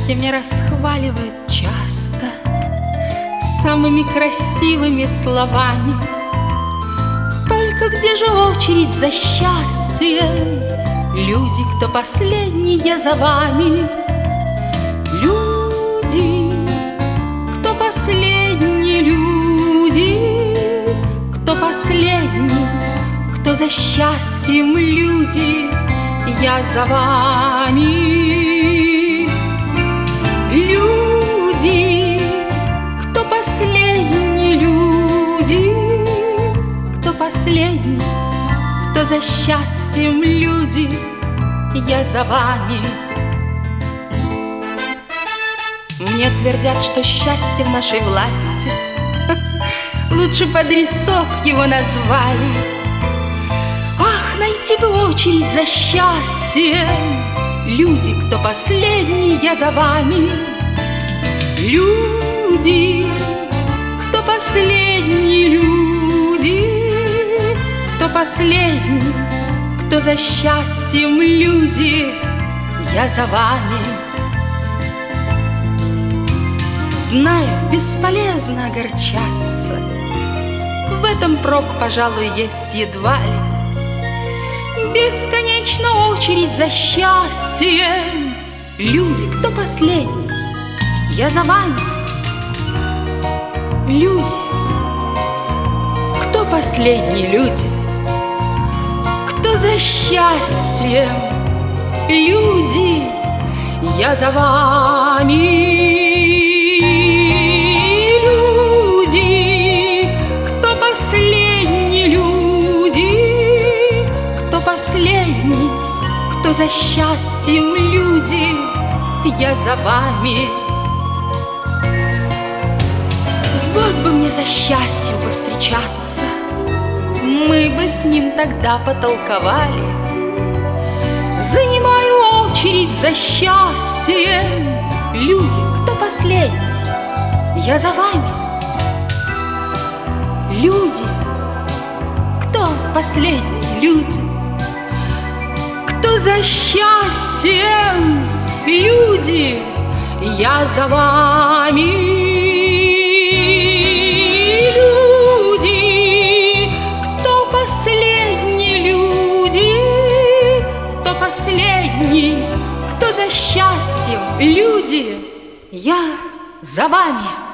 счастье мне расхваливают часто самыми красивыми словами. Только где же очередь за счастьем? Люди, кто последние за вами. Люди, кто последний, люди, кто последний, кто за счастьем, люди, я за вами. Люди, кто последний, люди, кто последний, кто за счастьем, люди, я за вами. Мне твердят, что счастье в нашей власти. Лучше под адресок его назвали. Ах, найти бы очередь за счастьем. Люди, кто последний, я за вами. Люди, кто последний, люди, кто последний, кто за счастьем, люди, я за вами. Знаю, бесполезно огорчаться, в этом прок, пожалуй, есть едва ли. Бесконечна очередь за счастьем. Люди, кто последний, я за вами. Люди, кто последний, люди, кто за счастьем, люди, я за вами. Последний, кто за счастьем, люди, я за вами. Вот бы мне за счастьем повстречаться, мы бы с ним тогда потолковали. Занимаю очередь за счастьем, люди, кто последний, я за вами. Люди, кто последний, люди, кто за счастьем, люди, я за вами. Люди, кто последний, люди, кто последний, кто за счастьем, люди, я за вами.